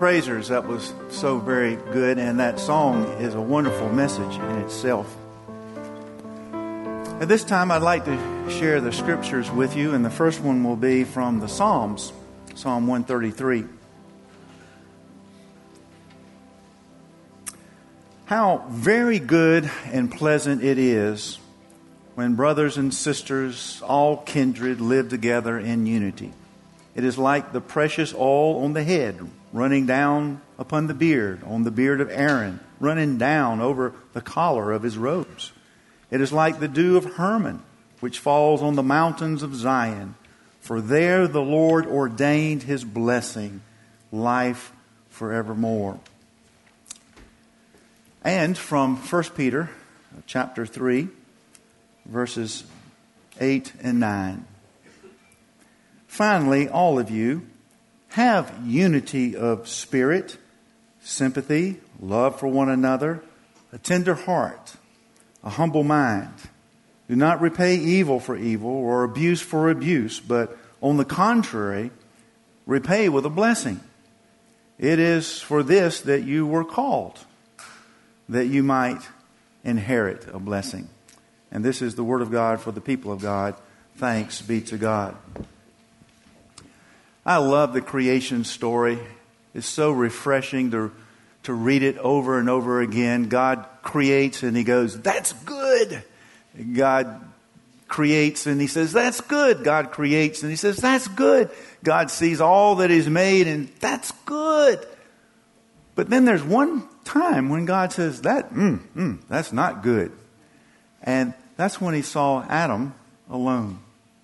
Praisers, that was so very good, and that song is a wonderful message in itself. At this time, I'd like to share the scriptures with you, and the first one will be from the Psalms, Psalm 133. How very good and pleasant it is when brothers and sisters, all kindred, live together in unity. It is like the precious oil on the head, running down upon the beard, on the beard of Aaron, running down over the collar of his robes. It is like the dew of Hermon, which falls on the mountains of Zion. For there the Lord ordained his blessing, life forevermore. And from 1 Peter chapter 3, verses 8 and 9. Finally, all of you, have unity of spirit, sympathy, love for one another, a tender heart, a humble mind. Do not repay evil for evil or abuse for abuse, but on the contrary, repay with a blessing. It is for this that you were called, that you might inherit a blessing. And this is the word of God for the people of God. Thanks be to God. I love the creation story. It's so refreshing to read it over and over again. God creates and he goes, that's good. God creates and he says, that's good. God creates and he says, that's good. God sees all that he's made and that's good. But then there's one time when God says, that's not good. And that's when he saw Adam alone.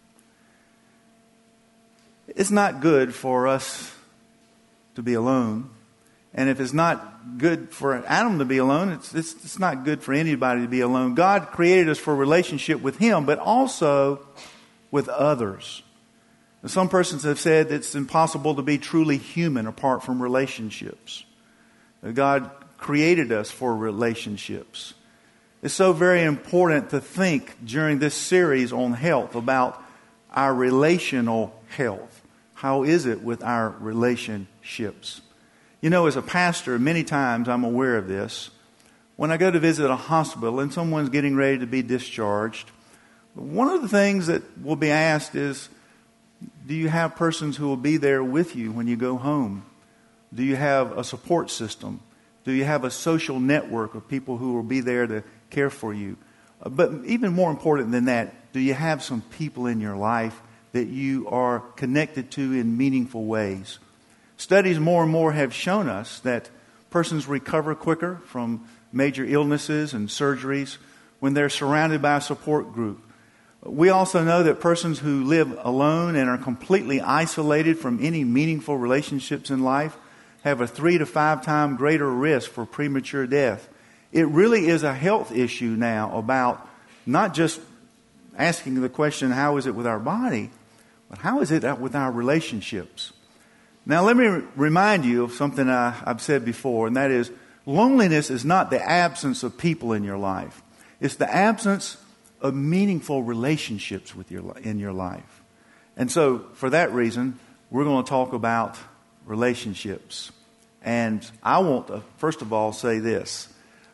It's not good for us to be alone. And if it's not good for Adam to be alone, it's not good for anybody to be alone. God created us for a relationship with him, but also with others. Some persons have said it's impossible to be truly human apart from relationships. God created us for relationships. It's so very important to think during this series on health about our relational health. How is it with our relationships? You know, as a pastor, many times I'm aware of this. When I go to visit a hospital and someone's getting ready to be discharged, one of the things that will be asked is, do you have persons who will be there with you when you go home? Do you have a support system? Do you have a social network of people who will be there to care for you? But even more important than that, do you have some people in your life that you are connected to in meaningful ways? Studies more and more have shown us that persons recover quicker from major illnesses and surgeries when they're surrounded by a support group. We also know that persons who live alone and are completely isolated from any meaningful relationships in life have a 3 to 5 times greater risk for premature death. It really is a health issue now about not just asking the question, how is it with our body, but how is it with our relationships? Now, let me remind you of something I've said before, and that is, loneliness is not the absence of people in your life. It's the absence of meaningful relationships in your life. And so, for that reason, we're going to talk about relationships. And I want to, first of all, say this.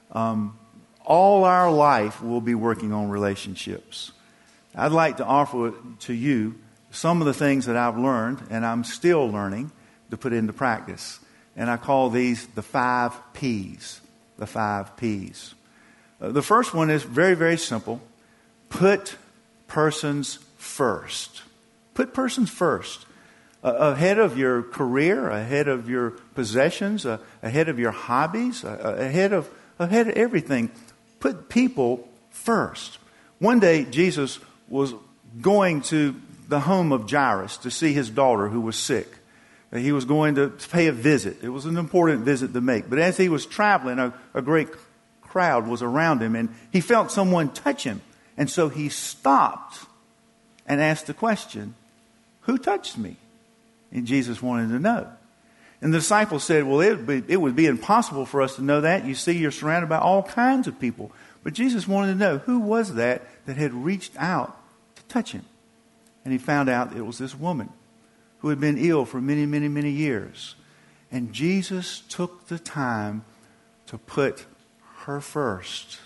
All our life we'll be working on relationships. I'd like to offer to you some of the things that I've learned, and I'm still learning, to put into practice. And I call these the 5 P's. The 5 P's. The first one is very, very simple. Put persons first. Put persons first. Ahead of your career, ahead of your possessions, ahead of your hobbies, ahead of everything. Put people first. One day, Jesus was going to the home of Jairus to see his daughter who was sick. He was going to pay a visit. It was an important visit to make. But as he was traveling, a great crowd was around him, and he felt someone touch him. And so he stopped and asked the question, who touched me? And Jesus wanted to know. And the disciples said, well, it would be impossible for us to know that. You see, you're surrounded by all kinds of people. But Jesus wanted to know, who was that had reached out to touch him? And he found out it was this woman who had been ill for many, many, many years. And Jesus took the time to put her first.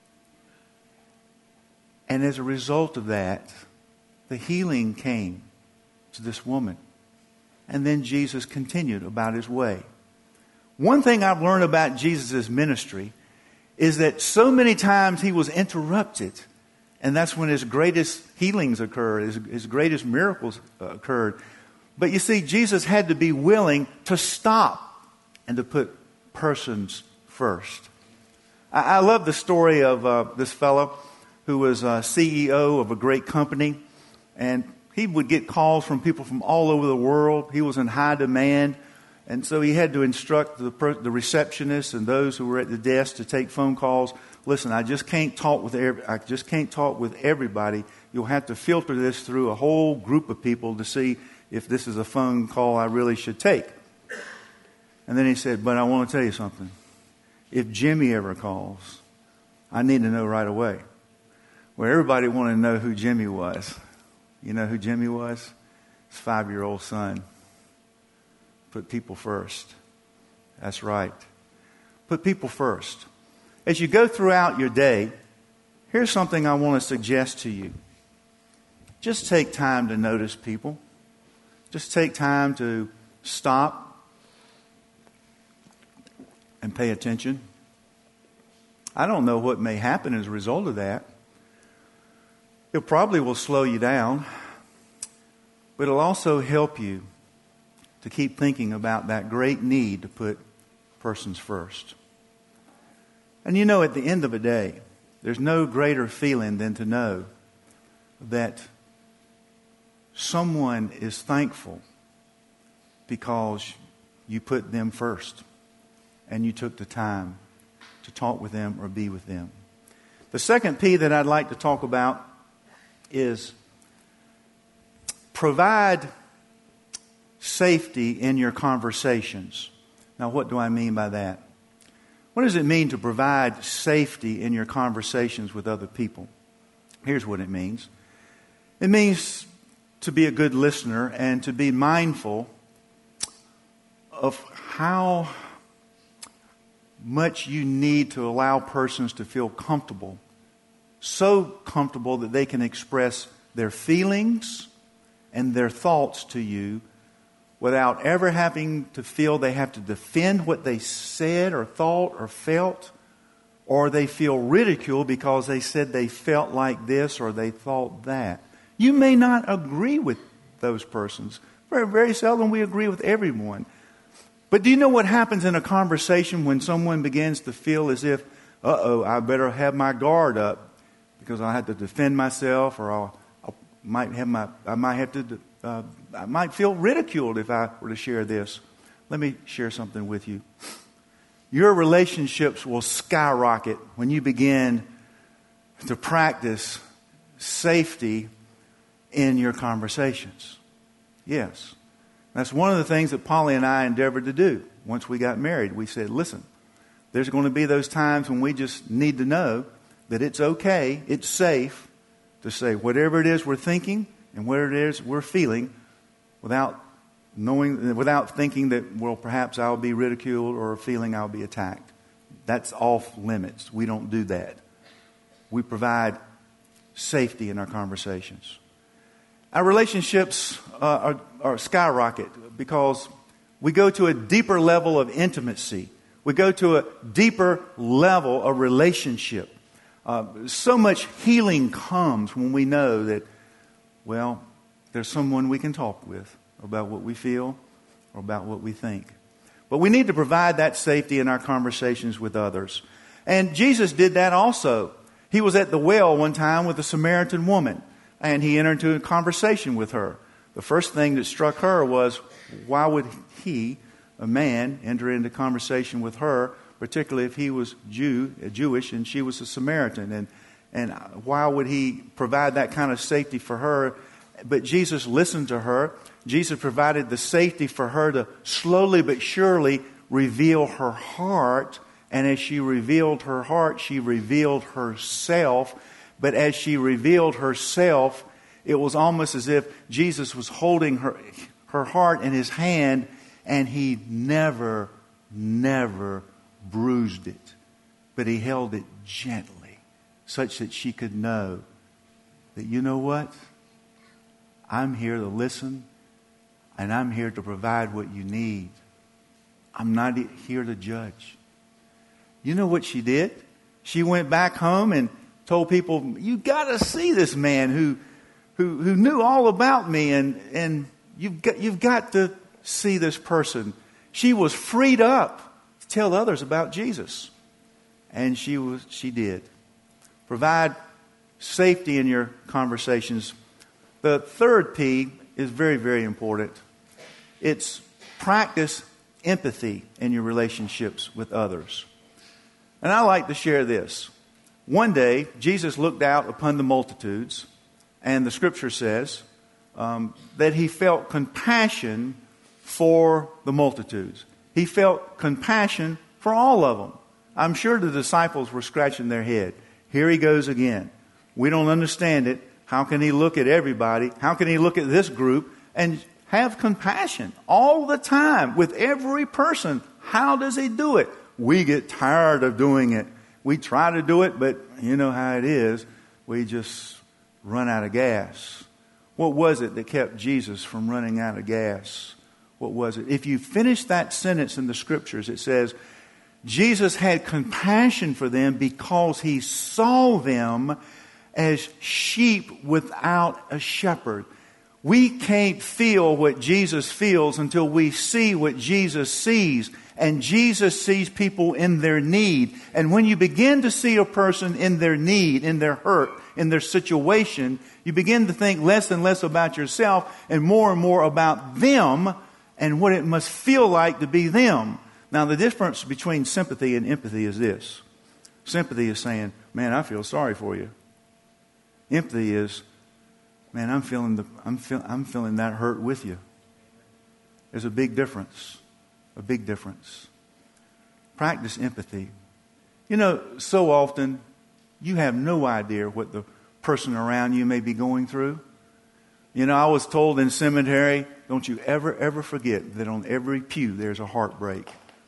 And as a result of that, the healing came to this woman. And then Jesus continued about his way. One thing I've learned about Jesus' ministry is that so many times he was interrupted. And that's when his greatest healings occurred, his greatest miracles occurred. But you see, Jesus had to be willing to stop and to put persons first. I love the story of this fellow who was CEO of a great company. And he would get calls from people from all over the world. He was in high demand. And so he had to instruct the receptionists and those who were at the desk to take phone calls. Listen, I just can't talk with everybody. You'll have to filter this through a whole group of people to see if this is a phone call I really should take. And then he said, but I want to tell you something. If Jimmy ever calls, I need to know right away. Well, everybody wanted to know who Jimmy was. You know who Jimmy was? His 5-year-old son. Put people first. That's right. Put people first. As you go throughout your day, here's something I want to suggest to you. Just take time to notice people. Just take time to stop and pay attention. I don't know what may happen as a result of that. It probably will slow you down, but it'll also help you to keep thinking about that great need to put persons first. And you know, at the end of the day, there's no greater feeling than to know that someone is thankful because you put them first and you took the time to talk with them or be with them. The second P that I'd like to talk about is provide safety in your conversations. Now, what do I mean by that? What does it mean to provide safety in your conversations with other people? Here's what it means. It means to be a good listener and to be mindful of how much you need to allow persons to feel comfortable. So comfortable that they can express their feelings and their thoughts to you without ever having to feel they have to defend what they said or thought or felt, or they feel ridiculed because they said they felt like this or they thought that. You may not agree with those persons. Very, very seldom we agree with everyone. But do you know what happens in a conversation when someone begins to feel as if, I better have my guard up because I have to defend myself, or I might feel ridiculed if I were to share this. Let me share something with you. Your relationships will skyrocket when you begin to practice safety in your conversations. Yes. That's one of the things that Polly and I endeavored to do once we got married. We said, listen, there's going to be those times when we just need to know that it's okay, it's safe to say whatever it is we're thinking and whatever it is we're feeling without thinking that, well, perhaps I'll be ridiculed or feeling I'll be attacked. That's off limits. We don't do that. We provide safety in our conversations. Our relationships are skyrocket because we go to a deeper level of intimacy. We go to a deeper level of relationship. So much healing comes when we know that, well, there's someone we can talk with about what we feel or about what we think. But we need to provide that safety in our conversations with others. And Jesus did that also. He was at the well one time with a Samaritan woman, and he entered into a conversation with her. The first thing that struck her was, why would he, a man, enter into conversation with her, particularly if he was Jewish and she was a Samaritan? And why would he provide that kind of safety for her? But Jesus listened to her. Jesus provided the safety for her to slowly but surely reveal her heart. And as she revealed her heart, she revealed herself. But as she revealed herself, it was almost as if Jesus was holding her heart in his hand, And he never bruised it. But he held it gently, such that she could know that, you know what? I'm here to listen, and I'm here to provide what you need. I'm not here to judge. You know what she did? She went back home and told people, you got to see this man who knew all about me, and you've got to see this person. She was freed up to tell others about Jesus. And she did. Provide safety in your conversations. The third P is very, very important. It's practice empathy in your relationships with others. And I like to share this. One day, Jesus looked out upon the multitudes, and the scripture says that he felt compassion for the multitudes. He felt compassion for all of them. I'm sure the disciples were scratching their head. Here he goes again. We don't understand it. How can he look at everybody? How can he look at this group and have compassion all the time with every person? How does he do it? We get tired of doing it. We try to do it, but you know how it is. We just run out of gas. What was it that kept Jesus from running out of gas? What was it? If you finish that sentence in the scriptures, it says, Jesus had compassion for them because he saw them as sheep without a shepherd. We can't feel what Jesus feels until we see what Jesus sees. And Jesus sees people in their need. And when you begin to see a person in their need, in their hurt, in their situation, you begin to think less and less about yourself and more about them and what it must feel like to be them. Now, the difference between sympathy and empathy is this. Sympathy is saying, man, I feel sorry for you. Empathy is, man, I'm feeling that hurt with you. There's a big difference. A big difference. Practice empathy. You know, so often you have no idea what the person around you may be going through. You know, I was told in seminary, don't you ever forget that on every pew there's a heartbreak.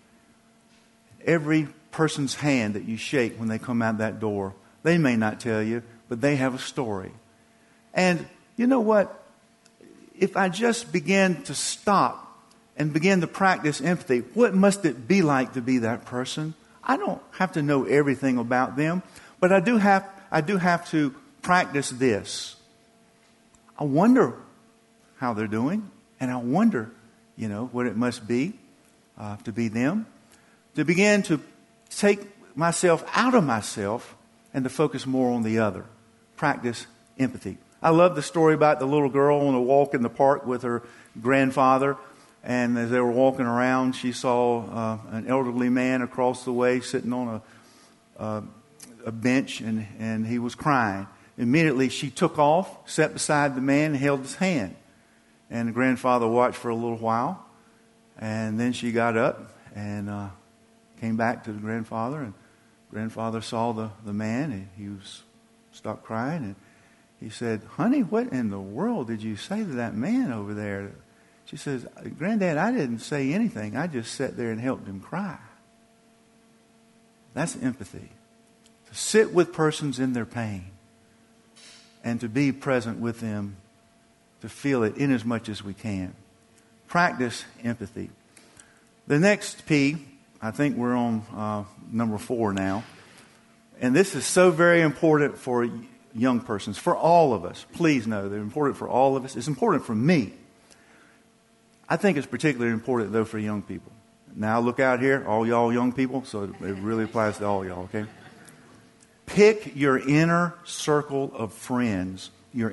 Every person's hand that you shake when they come out that door, they may not tell you, but they have a story. And you know what? If I just begin to stop and begin to practice empathy, what must it be like to be that person? I don't have to know everything about them, but I do have to practice this. I wonder how they're doing, and I wonder, you know, what it must be to be them. To begin to take myself out of myself and to focus more on the other. Practice empathy. I love the story about the little girl on a walk in the park with her grandfather. And as they were walking around, she saw an elderly man across the way sitting on a bench, and he was crying. Immediately, she took off, sat beside the man, and held his hand. And the grandfather watched for a little while. And then she got up and came back to the grandfather. And grandfather saw the man, and he stopped crying. And he said, honey, what in the world did you say to that man over there? She says, Granddad, I didn't say anything. I just sat there and helped him cry. That's empathy. To sit with persons in their pain and to be present with them, to feel it in as much as we can. Practice empathy. The next P, I think we're on number 4 now. And this is so very important for young persons, for all of us. Please know they're important for all of us. It's important for me. I think it's particularly important, though, for young people. Now, look out here, all y'all young people, so it really applies to all y'all, okay? Pick your inner circle of friends,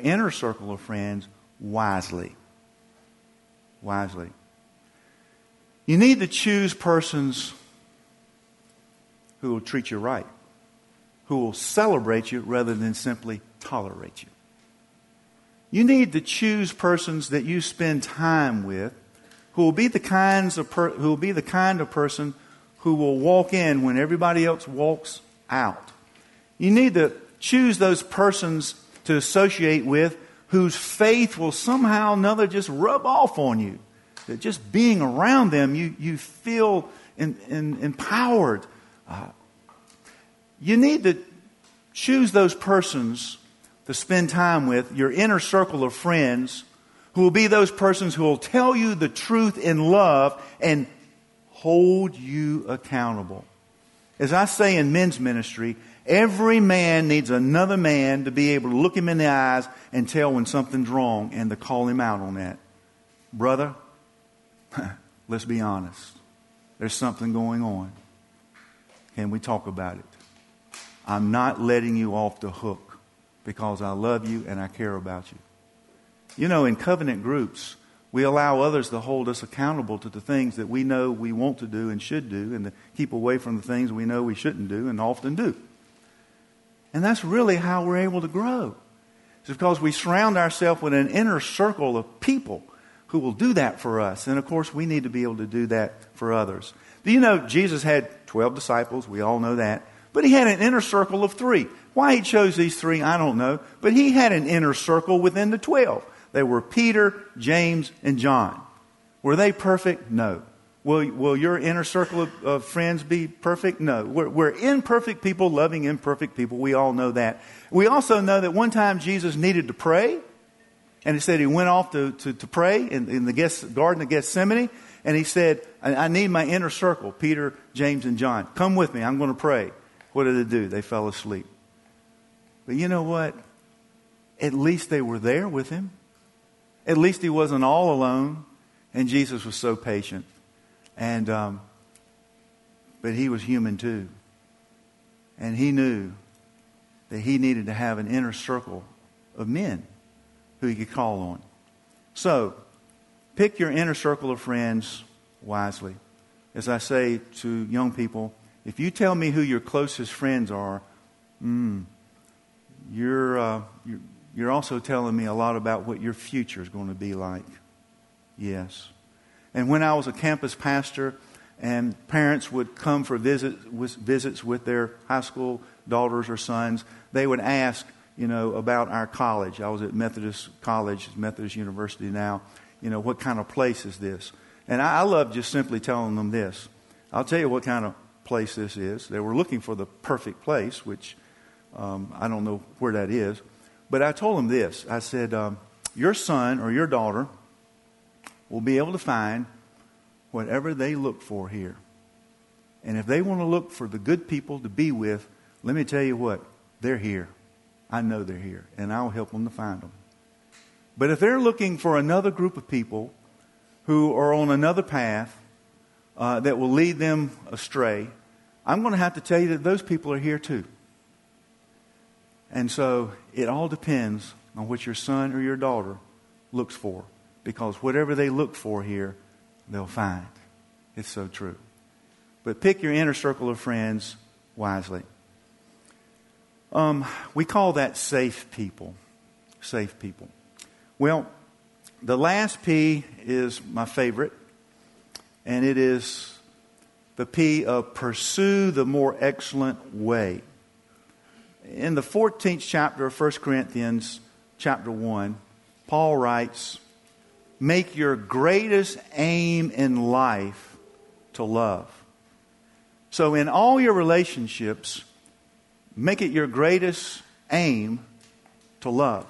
wisely. Wisely. You need to choose persons who will treat you right, who will celebrate you rather than simply tolerate you. You need to choose persons that you spend time with who will be the kind of person who will walk in when everybody else walks out. You need to choose those persons to associate with whose faith will somehow or another just rub off on you. that just being around them, you feel empowered. You need to choose those persons to spend time with, your inner circle of friends, who will be those persons who will tell you the truth in love and hold you accountable. As I say in men's ministry, every man needs another man to be able to look him in the eyes and tell when something's wrong and to call him out on that. Brother, let's be honest. There's something going on. Can we talk about it? I'm not letting you off the hook because I love you and I care about you. You know, in covenant groups, we allow others to hold us accountable to the things that we know we want to do and should do, and to keep away from the things we know we shouldn't do and often do. And that's really how we're able to grow. It's because we surround ourselves with an inner circle of people who will do that for us. And of course, we need to be able to do that for others. Do you know Jesus had 12 disciples? We all know that. But he had an inner circle of 3. Why he chose these 3, I don't know. But he had an inner circle within the 12. They were Peter, James, and John. Were they perfect? No. Will your inner circle of friends be perfect? No. We're imperfect people loving imperfect people. We all know that. We also know that one time Jesus needed to pray. And it said he went off to pray in the Garden of Gethsemane. And he said, I need my inner circle, Peter, James, and John. Come with me. I'm going to pray. What did they do? They fell asleep. But you know what? At least they were there with him. At least he wasn't all alone. And Jesus was so patient. And but he was human too. And he knew that he needed to have an inner circle of men who he could call on. So, pick your inner circle of friends wisely. As I say to young people, if you tell me who your closest friends are, you're also telling me a lot about what your future is going to be like. Yes. And when I was a campus pastor and parents would come for visits with their high school daughters or sons, they would ask, about our college. I was at Methodist College, Methodist University now. What kind of place is this? And I love just simply telling them this. I'll tell you what kind of place this is. They were looking for the perfect place, which I don't know where that is. But I told them this. I said, your son or your daughter will be able to find whatever they look for here. And if they want to look for the good people to be with, let me tell you what, they're here. I know they're here, and I'll help them to find them. But if they're looking for another group of people who are on another path that will lead them astray, I'm going to have to tell you that those people are here too. And so it all depends on what your son or your daughter looks for. Because whatever they look for here, they'll find. It's so true. But pick your inner circle of friends wisely. We call that safe people. Safe people. Well, the last P is my favorite. And it is the P of pursue the more excellent way. In the 14th chapter of 1 Corinthians, chapter 1, Paul writes, make your greatest aim in life to love. So in all your relationships, make it your greatest aim to love.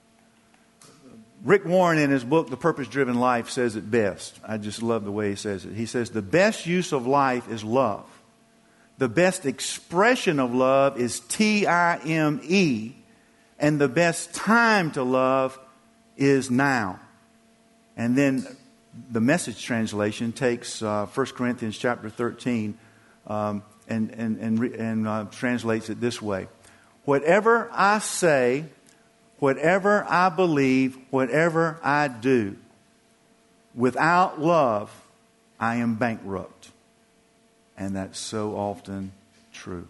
Rick Warren in his book, The Purpose-Driven Life, says it best. I just love the way he says it. He says, the best use of life is love. The best expression of love is time, and the best time to love is now. And then the Message translation takes 1 Corinthians chapter 13 and translates it this way. Whatever I say, whatever I believe, whatever I do, without love, I am bankrupt. And that's so often true.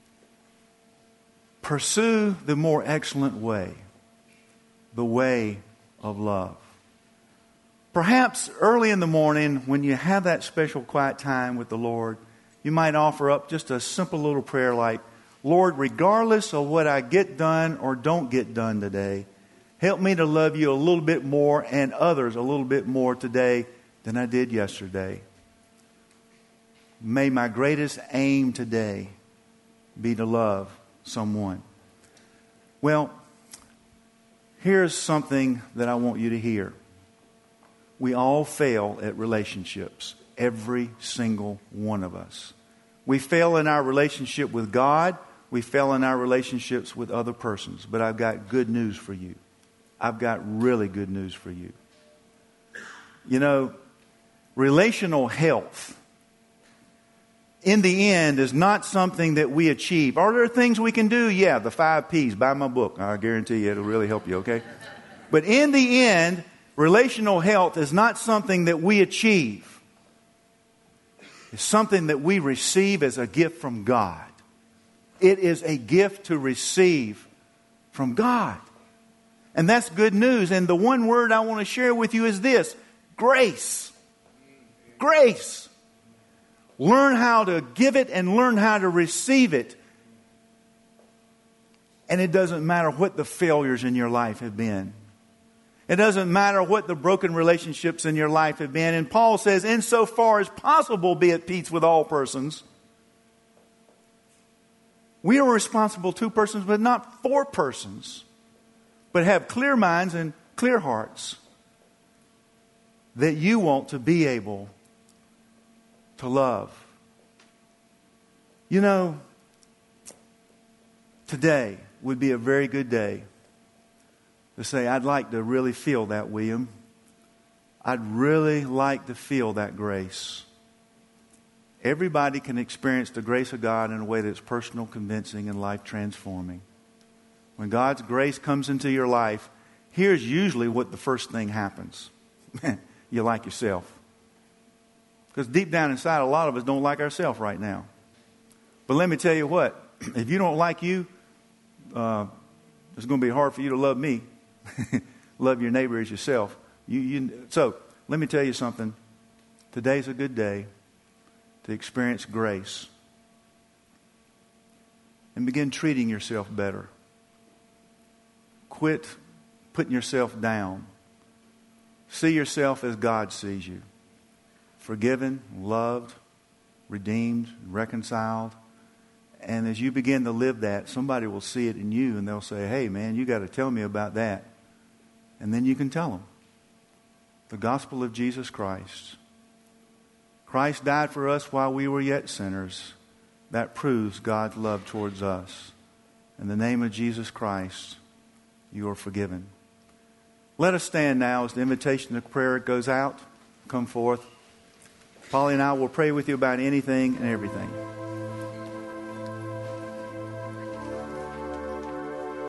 Pursue the more excellent way, the way of love. Perhaps early in the morning, when you have that special quiet time with the Lord, you might offer up just a simple little prayer like, Lord, regardless of what I get done or don't get done today, help me to love you a little bit more and others a little bit more today than I did yesterday. May my greatest aim today be to love someone. Well, here's something that I want you to hear. We all fail at relationships. Every single one of us. We fail in our relationship with God. We fail in our relationships with other persons. But I've got good news for you. I've got really good news for you. You know, relational health, in the end, is not something that we achieve. Are there things we can do? Yeah, the 5 Ps. Buy my book. I guarantee you it'll really help you, okay? But in the end, relational health is not something that we achieve. It's something that we receive as a gift from God. It is a gift to receive from God. And that's good news. And the one word I want to share with you is this: grace. Grace. Learn how to give it and learn how to receive it. And it doesn't matter what the failures in your life have been. It doesn't matter what the broken relationships in your life have been. And Paul says, insofar as possible, be at peace with all persons. We are responsible to persons, but not for persons. But have clear minds and clear hearts that you want to be able to love. You know, today would be a very good day to say, I'd like to really feel that, William. I'd really like to feel that grace. Everybody can experience the grace of God in a way that's personal, convincing, and life transforming. When God's grace comes into your life, here's usually what the first thing happens. You like yourself. Because deep down inside, a lot of us don't like ourselves right now. But let me tell you what, if you don't like you, it's going to be hard for you to love me. Love your neighbor as yourself. So, let me tell you something. Today's a good day to experience grace. And begin treating yourself better. Quit putting yourself down. See yourself as God sees you. Forgiven, loved, redeemed, reconciled. And as you begin to live that, somebody will see it in you and they'll say, hey man, you got to tell me about that. And then you can tell them. The gospel of Jesus Christ. Christ died for us while we were yet sinners. That proves God's love towards us. In the name of Jesus Christ, you are forgiven. Let us stand now as the invitation of prayer goes out. Come forth. Polly and I will pray with you about anything and everything.